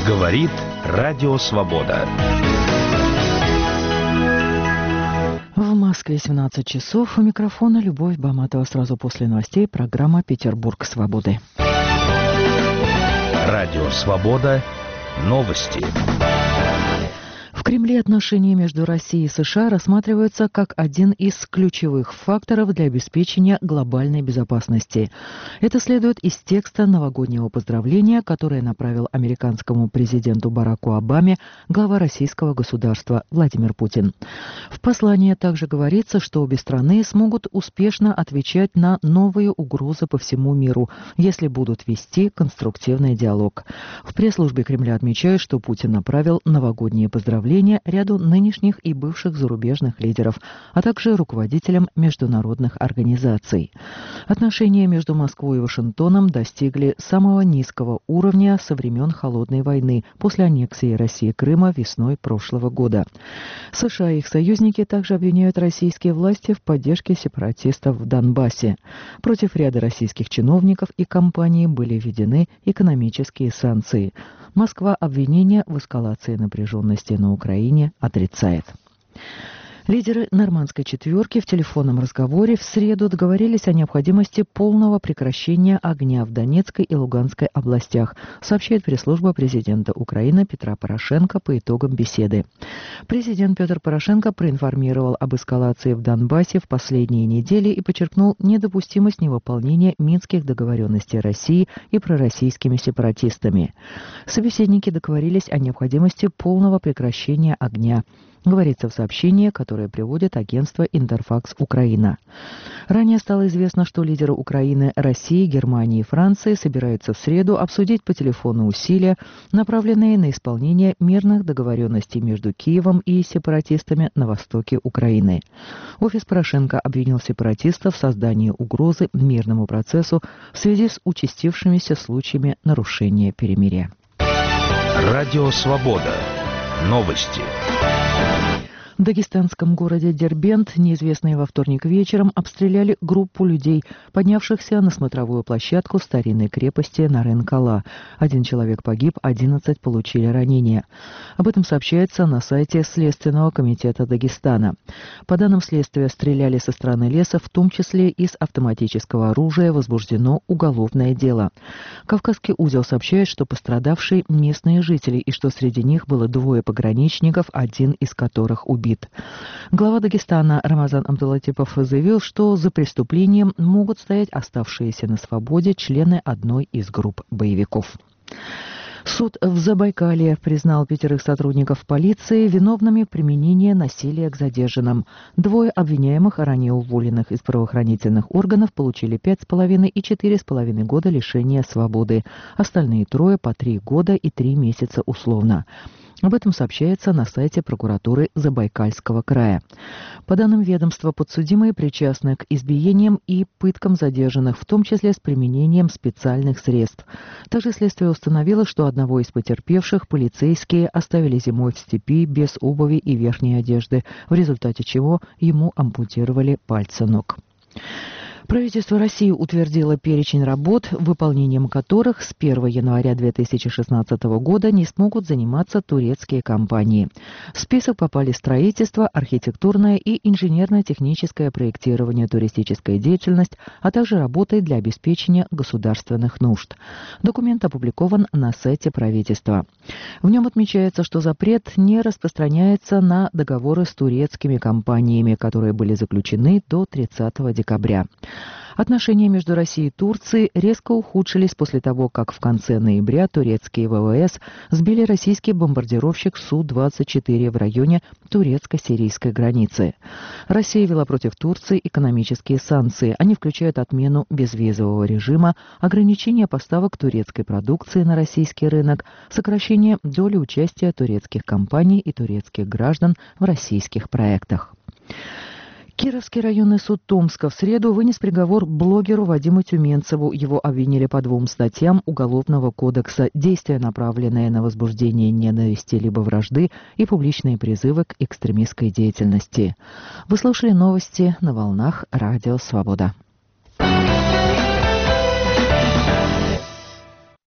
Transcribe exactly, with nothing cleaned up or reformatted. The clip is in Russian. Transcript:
Говорит Радио Свобода. В Москве семнадцать часов. У микрофона Любовь Баматова. Сразу после новостей программа «Петербург свободы». Радио Свобода. Новости. В Кремле отношения между Россией и США рассматриваются как один из ключевых факторов для обеспечения глобальной безопасности. Это следует из текста новогоднего поздравления, которое направил американскому президенту Бараку Обаме глава российского государства Владимир Путин. В послании также говорится, что обе страны смогут успешно отвечать на новые угрозы по всему миру, если будут вести конструктивный диалог. В пресс-службе Кремля отмечают, что Путин направил новогодние поздравления ряду нынешних и бывших зарубежных лидеров, а также руководителям международных организаций. Отношения между Москвой и Вашингтоном достигли самого низкого уровня со времен Холодной войны после аннексии России Крыма весной прошлого года. США и их союзники также обвиняют российские власти в поддержке сепаратистов в Донбассе. Против ряда российских чиновников и компаний были введены экономические санкции. Москва обвинения в эскалации напряженности на Украине отрицает. Лидеры нормандской четверки в телефонном разговоре в среду договорились о необходимости полного прекращения огня в Донецкой и Луганской областях, сообщает пресс-служба президента Украины Петра Порошенко по итогам беседы. Президент Петр Порошенко проинформировал об эскалации в Донбассе в последние недели и подчеркнул недопустимость невыполнения минских договоренностей России и пророссийскими сепаратистами. Собеседники договорились о необходимости полного прекращения огня, говорится в сообщении, которое приводит агентство «Интерфакс Украина». Ранее стало известно, что лидеры Украины, России, Германии и Франции собираются в среду обсудить по телефону усилия, направленные на исполнение мирных договоренностей между Киевом и сепаратистами на востоке Украины. Офис Порошенко обвинил сепаратистов в создании угрозы мирному процессу в связи с участившимися случаями нарушения перемирия. Радио Свобода. Новости. В дагестанском городе Дербент неизвестные во вторник вечером обстреляли группу людей, поднявшихся на смотровую площадку старинной крепости Нарын-Кала. Один человек погиб, одиннадцать получили ранения. Об этом сообщается на сайте Следственного комитета Дагестана. По данным следствия, стреляли со стороны леса, в том числе из автоматического оружия, возбуждено уголовное дело. Кавказский узел сообщает, что пострадавшие местные жители и что среди них было двое пограничников, один из которых убит. Глава Дагестана Рамазан Абдулатипов заявил, что за преступлением могут стоять оставшиеся на свободе члены одной из групп боевиков. Суд в Забайкалье признал пятерых сотрудников полиции виновными в применении насилия к задержанным. Двое обвиняемых, ранее уволенных из правоохранительных органов, получили пять с половиной и четыре с половиной года лишения свободы. Остальные трое по три года и три месяца условно. Об этом сообщается на сайте прокуратуры Забайкальского края. По данным ведомства, подсудимые причастны к избиениям и пыткам задержанных, в том числе с применением специальных средств. Также следствие установило, что одного из потерпевших полицейские оставили зимой в степи без обуви и верхней одежды, в результате чего ему ампутировали пальцы ног. Правительство России утвердило перечень работ, выполнением которых с первого января две тысячи шестнадцатого года не смогут заниматься турецкие компании. В список попали строительство, архитектурное и инженерно-техническое проектирование, туристическая деятельность, а также работы для обеспечения государственных нужд. Документ опубликован на сайте правительства. В нем отмечается, что запрет не распространяется на договоры с турецкими компаниями, которые были заключены до тридцатого декабря. Отношения между Россией и Турцией резко ухудшились после того, как в конце ноября турецкие ВВС сбили российский бомбардировщик Су двадцать четыре в районе турецко-сирийской границы. Россия ввела против Турции экономические санкции. Они включают отмену безвизового режима, ограничение поставок турецкой продукции на российский рынок, сокращение доли участия турецких компаний и турецких граждан в российских проектах. Кировский районный суд Томска в среду вынес приговор блогеру Вадиму Тюменцеву. Его обвинили по двум статьям Уголовного кодекса: действия, направленные на возбуждение ненависти либо вражды, и публичные призывы к экстремистской деятельности. Вы слушали новости на волнах Радио Свобода.